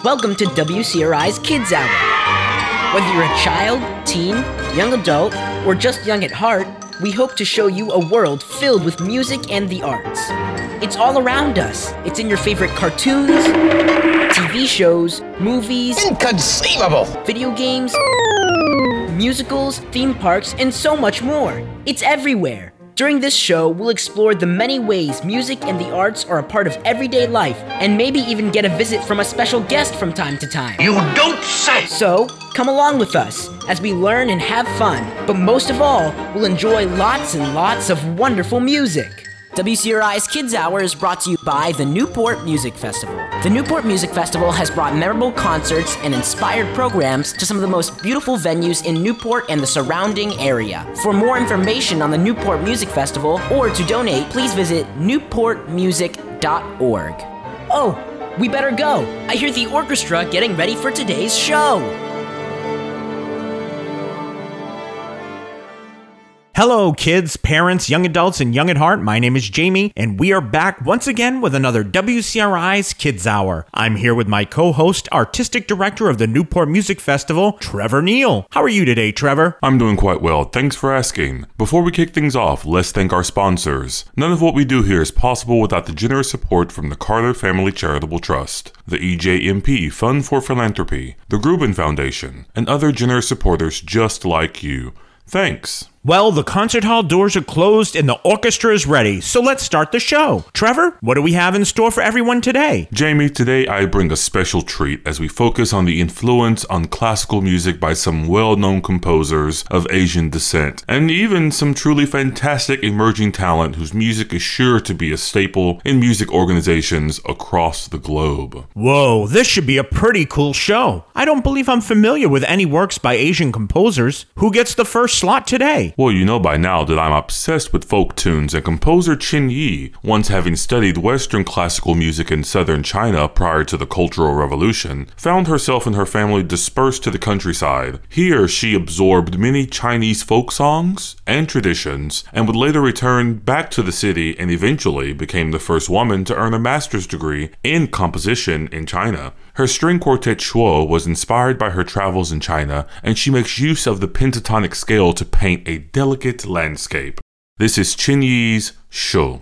Welcome to WCRI's Kids Hour. Whether you're a child, teen, young adult, or just young at heart, we hope to show you a world filled with music and the arts. It's all around us. It's in your favorite cartoons, TV shows, movies, inconceivable, video games, musicals, theme parks, and so much more. It's everywhere. During this show, we'll explore the many ways music and the arts are a part of everyday life, and maybe even get a visit from a special guest from time to time. You don't say! So, come along with us as we learn and have fun, but most of all, we'll enjoy lots and lots of wonderful music. WCRI's Kids Hour is brought to you by the Newport Music Festival. The Newport Music Festival has brought memorable concerts and inspired programs to some of the most beautiful venues in Newport and the surrounding area. For more information on the Newport Music Festival or to donate, please visit newportmusic.org. Oh, we better go. I hear the orchestra getting ready for today's show. Hello, kids, parents, young adults, and young at heart. My name is Jamie, and we are back once again with another WCRI's Kids Hour. I'm here with my co-host, artistic director of the Newport Music Festival, Trevor Neal. How are you today, Trevor? I'm doing quite well. Thanks for asking. Before we kick things off, let's thank our sponsors. None of what we do here is possible without the generous support from the Carter Family Charitable Trust, the EJMP Fund for Philanthropy, the Grubin Foundation, and other generous supporters just like you. Thanks. Well, the concert hall doors are closed and the orchestra is ready, so let's start the show. Trevor, what do we have in store for everyone today? Jamie, today I bring a special treat as we focus on the influence on classical music by some well-known composers of Asian descent, and even some truly fantastic emerging talent whose music is sure to be a staple in music organizations across the globe. Whoa, this should be a pretty cool show. I don't believe I'm familiar with any works by Asian composers. Who gets the first slot today? Well, you know by now that I'm obsessed with folk tunes, and composer Qin Yi, once having studied Western classical music in southern China prior to the Cultural Revolution, found herself and her family dispersed to the countryside. Here, she absorbed many Chinese folk songs and traditions, and would later return back to the city and eventually became the first woman to earn a master's degree in composition in China. Her string quartet Shuo was inspired by her travels in China, and she makes use of the pentatonic scale to paint a delicate landscape. This is Qin Yi's Shuo.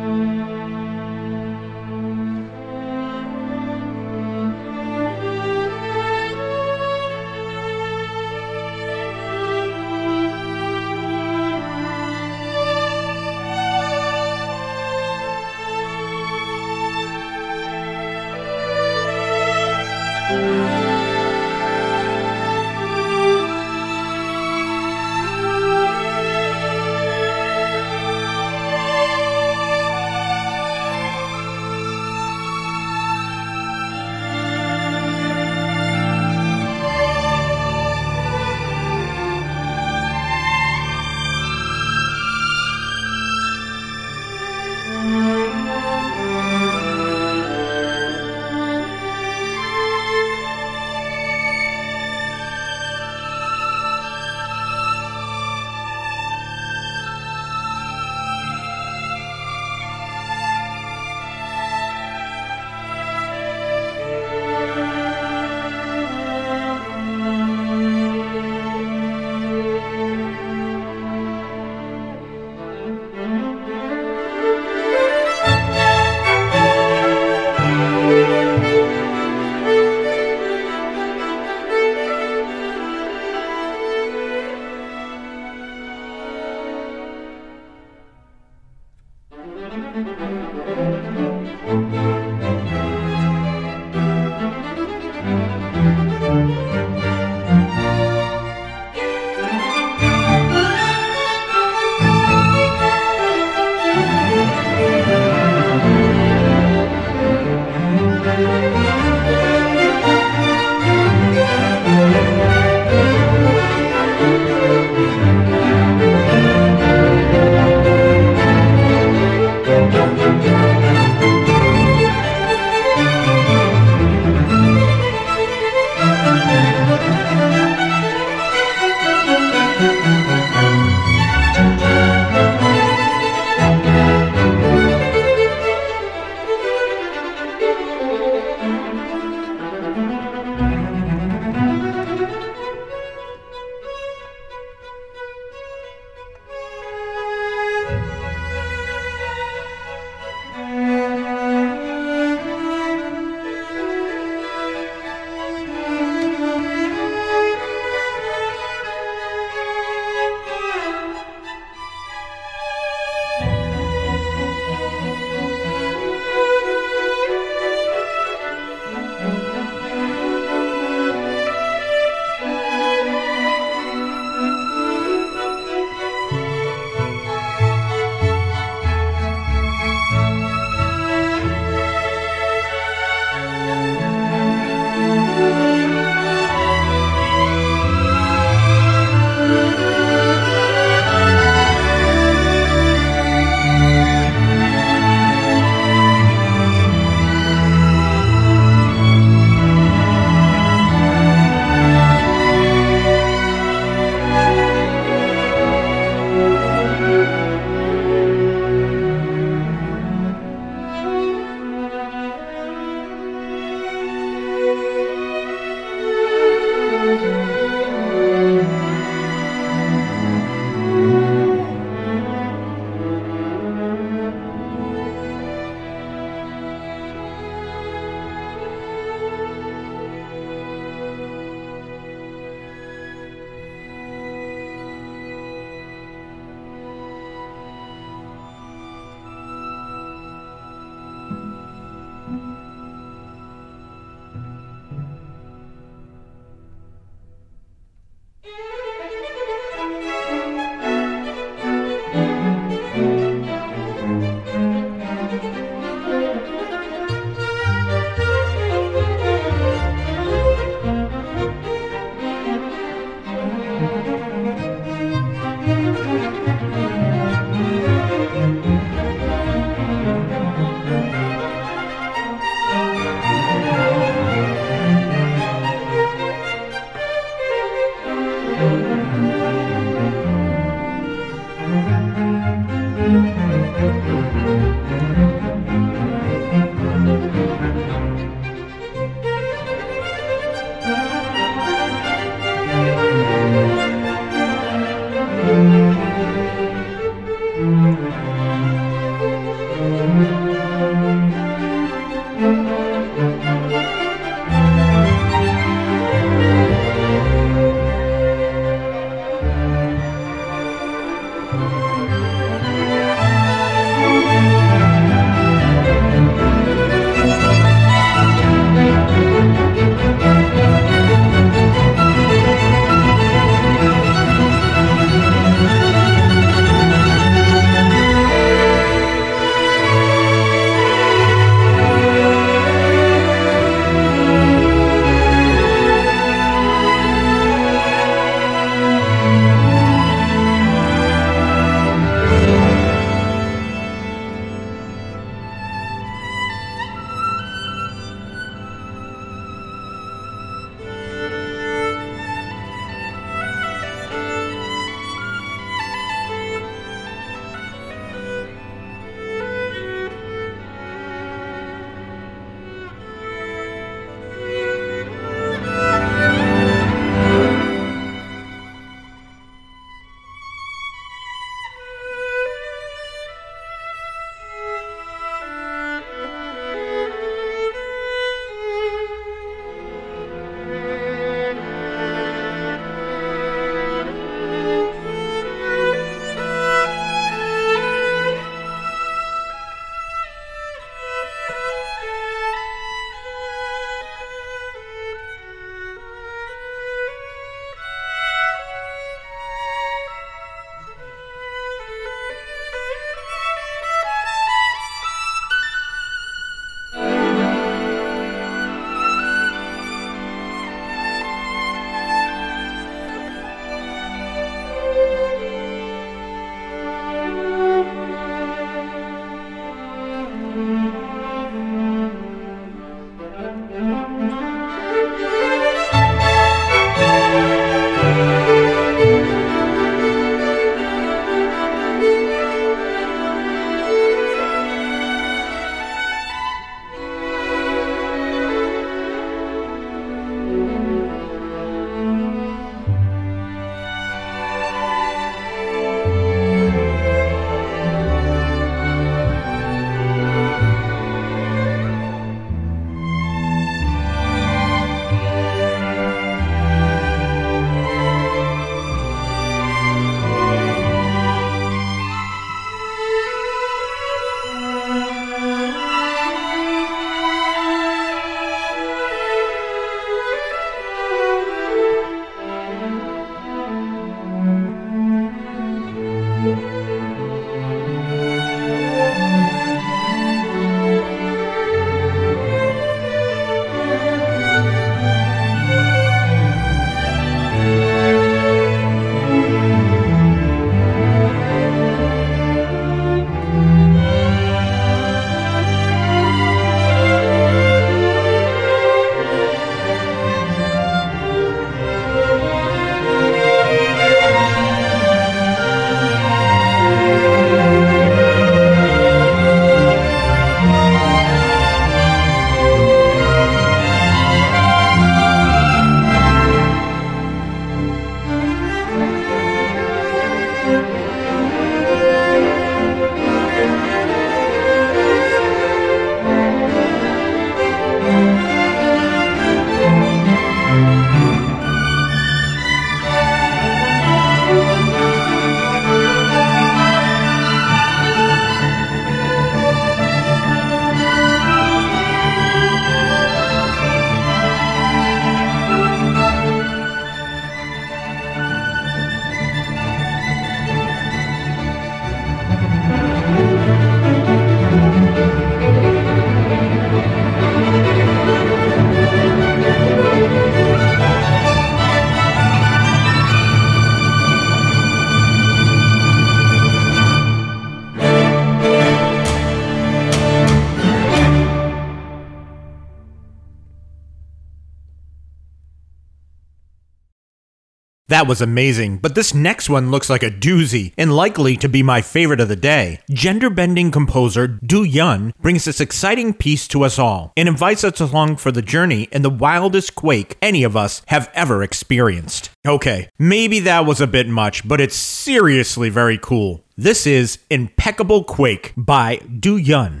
That was amazing, but this next one looks like a doozy and likely to be my favorite of the day. Gender-bending composer Du Yun brings this exciting piece to us all and invites us along for the journey in the wildest quake any of us have ever experienced. Okay, maybe that was a bit much, but it's seriously very cool. This is Impeccable Quake by Du Yun.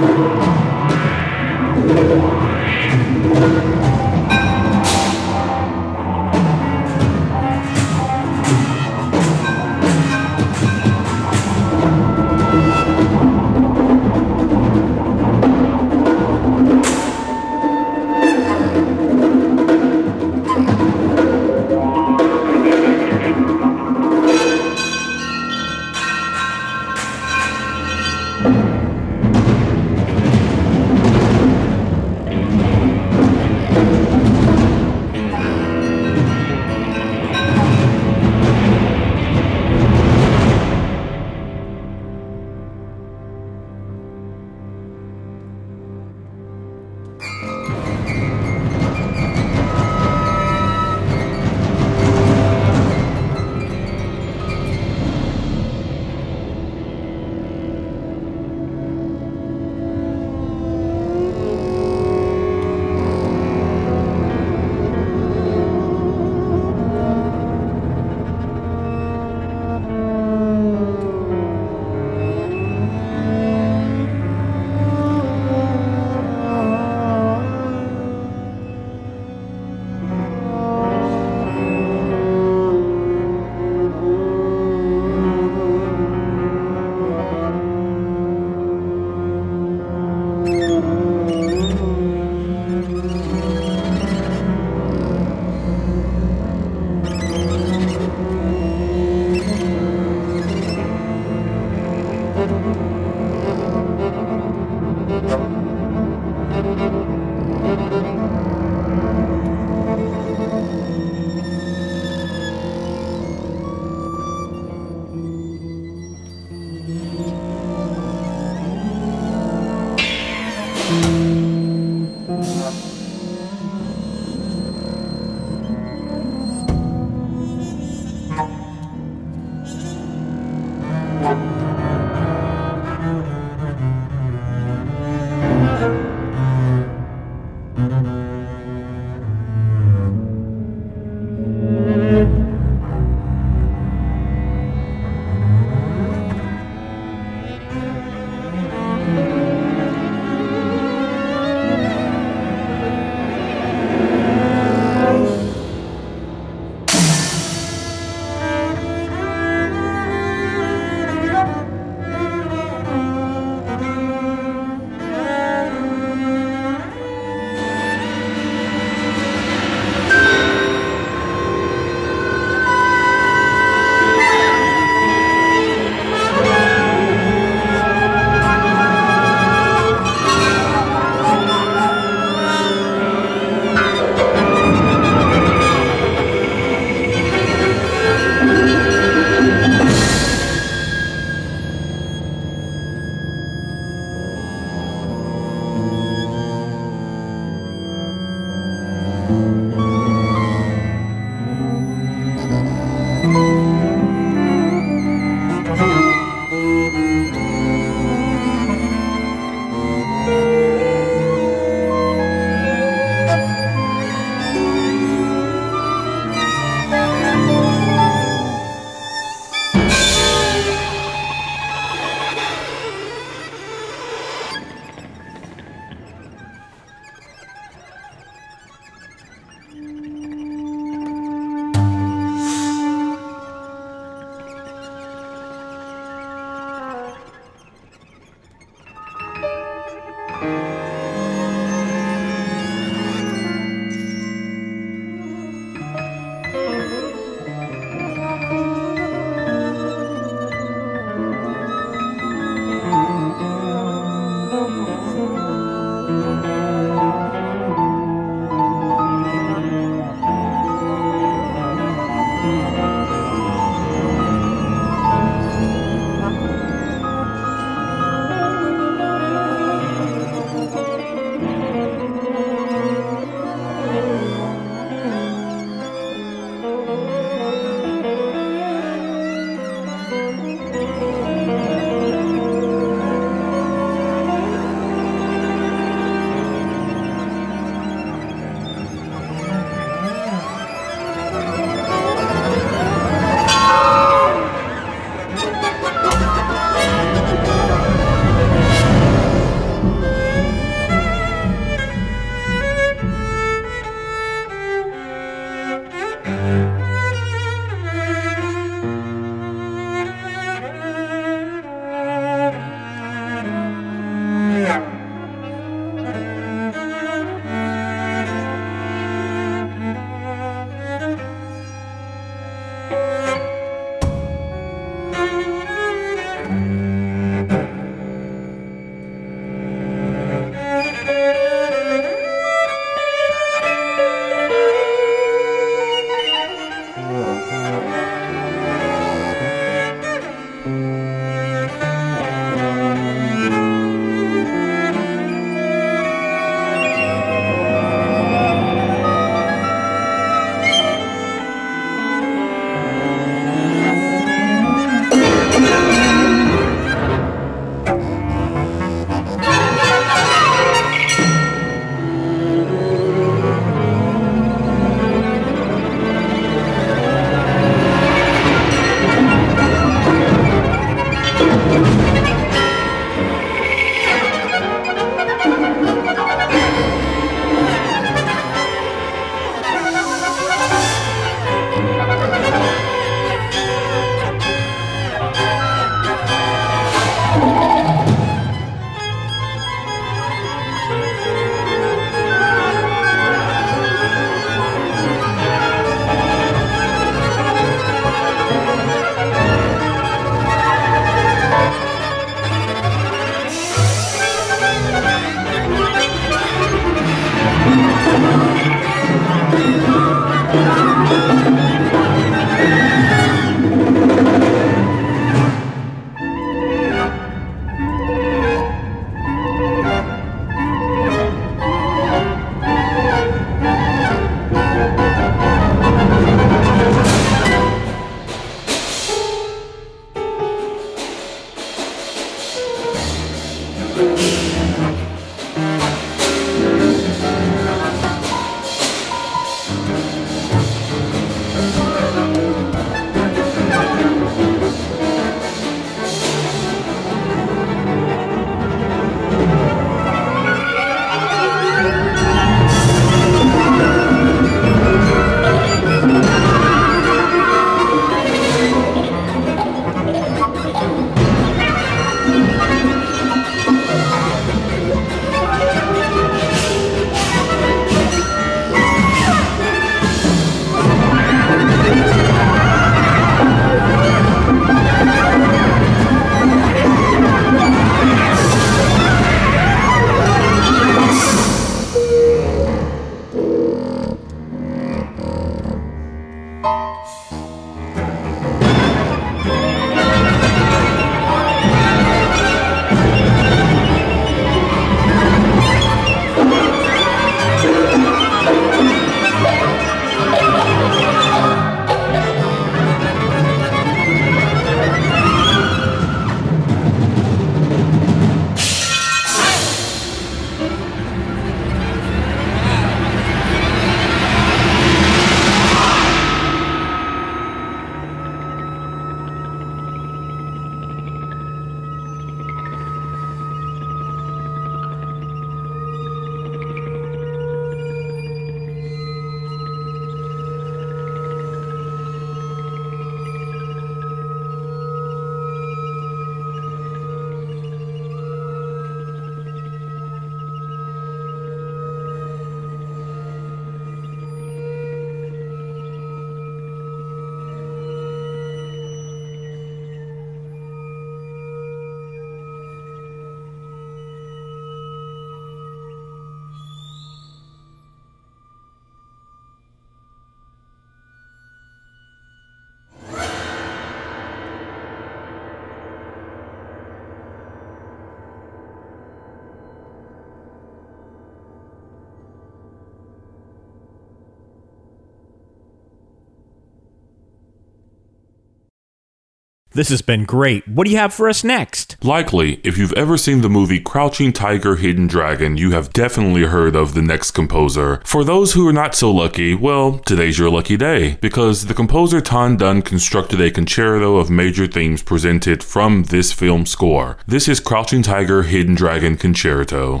This has been great. What do you have for us next? Likely, if you've ever seen the movie Crouching Tiger, Hidden Dragon, you have definitely heard of the next composer. For those who are not so lucky, well, today's your lucky day, because the composer Tan Dun constructed a concerto of major themes presented from this film score. This is Crouching Tiger, Hidden Dragon Concerto.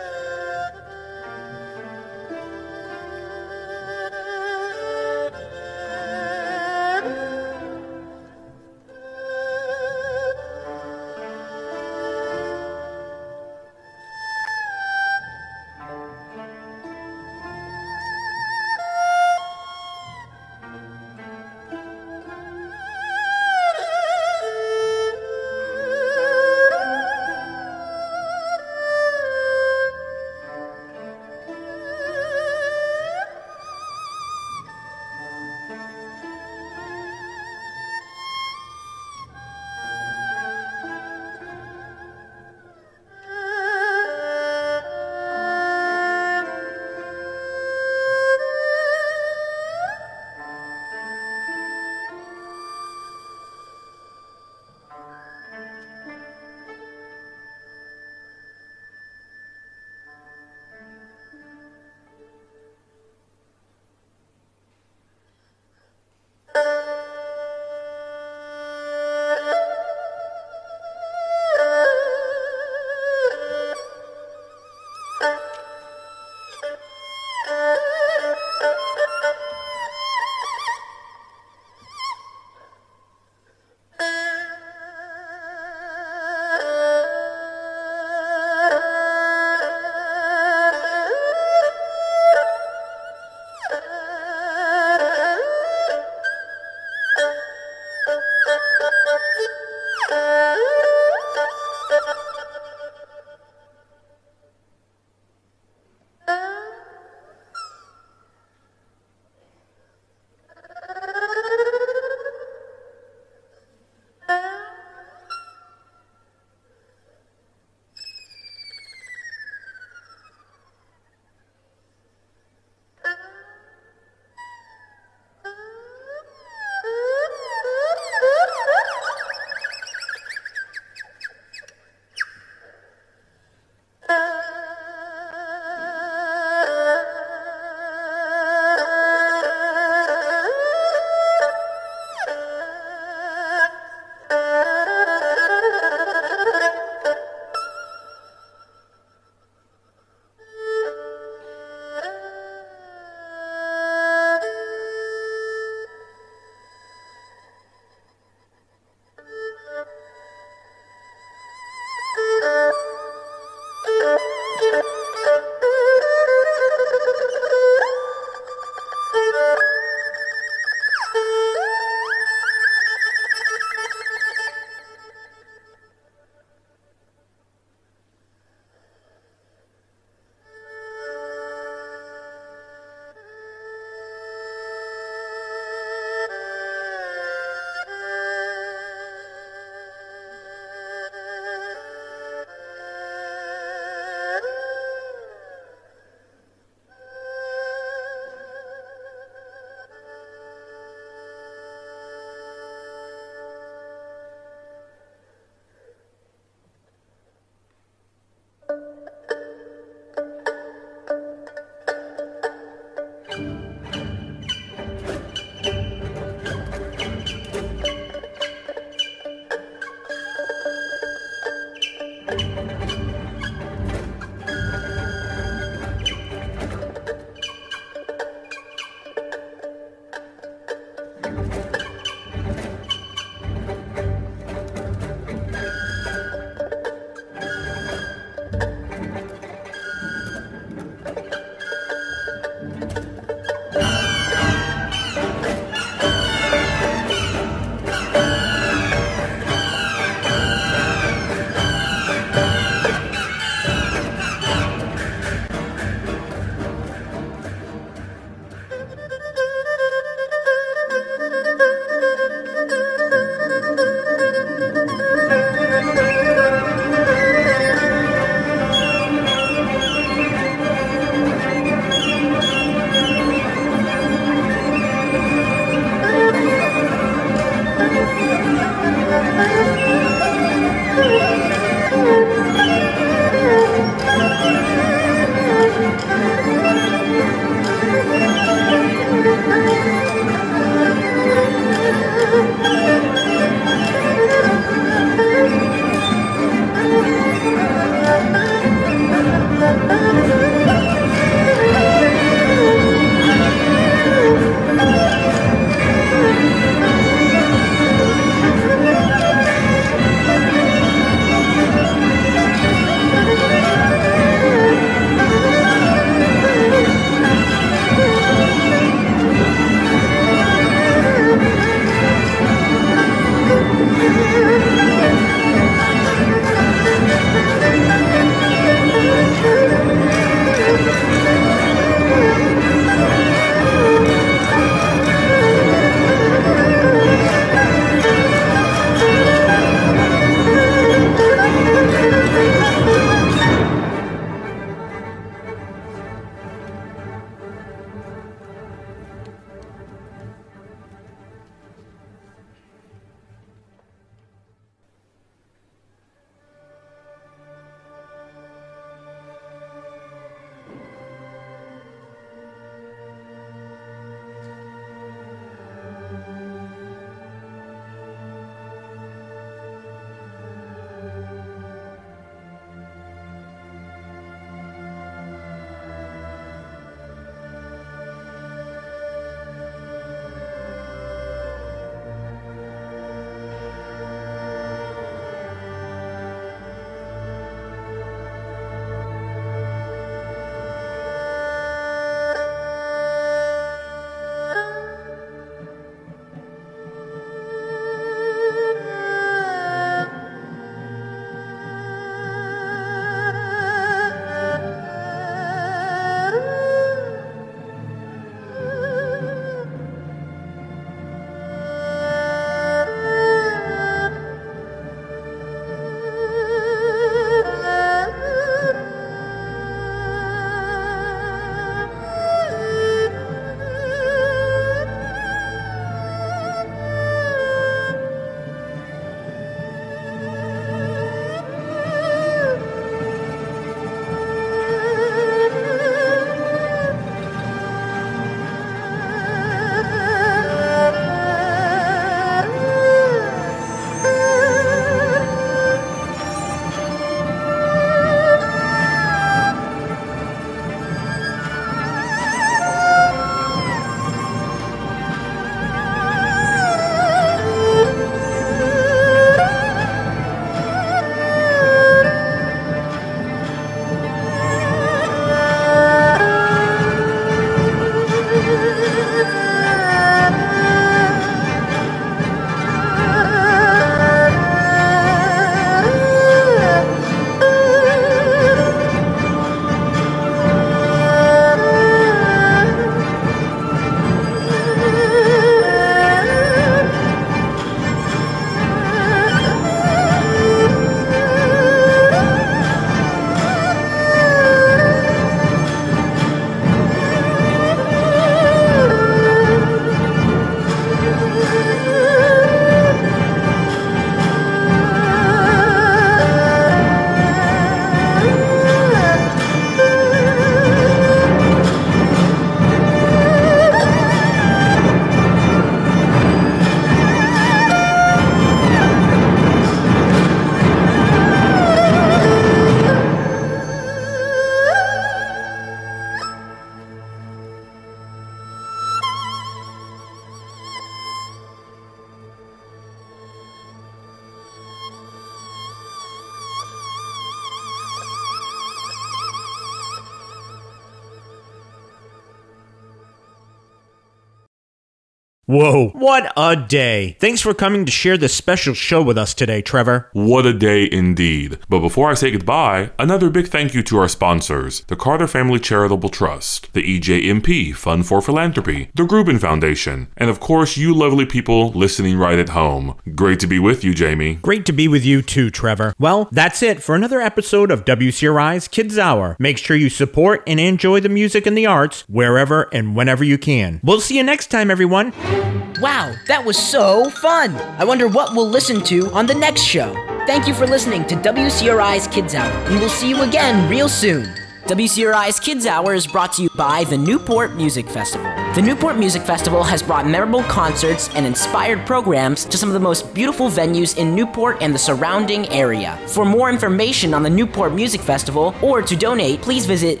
Whoa, what a day. Thanks for coming to share this special show with us today, Trevor. What a day indeed. But before I say goodbye, another big thank you to our sponsors, the Carter Family Charitable Trust, the EJMP Fund for Philanthropy, the Grubin Foundation, and of course you lovely people listening right at home. Great to be with you, Jamie. Great to be with you too, Trevor. Well, that's it for another episode of WCRI's Kids Hour. Make sure you support and enjoy the music and the arts wherever and whenever you can. We'll see you next time, everyone. Wow, that was so fun! I wonder what we'll listen to on the next show. Thank you for listening to WCRI's Kids Hour, and we'll see you again real soon. WCRI's Kids Hour is brought to you by the Newport Music Festival. The Newport Music Festival has brought memorable concerts and inspired programs to some of the most beautiful venues in Newport and the surrounding area. For more information on the Newport Music Festival or to donate, please visit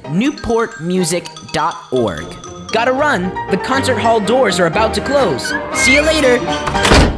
newportmusic.org. Gotta run, the concert hall doors are about to close. See you later!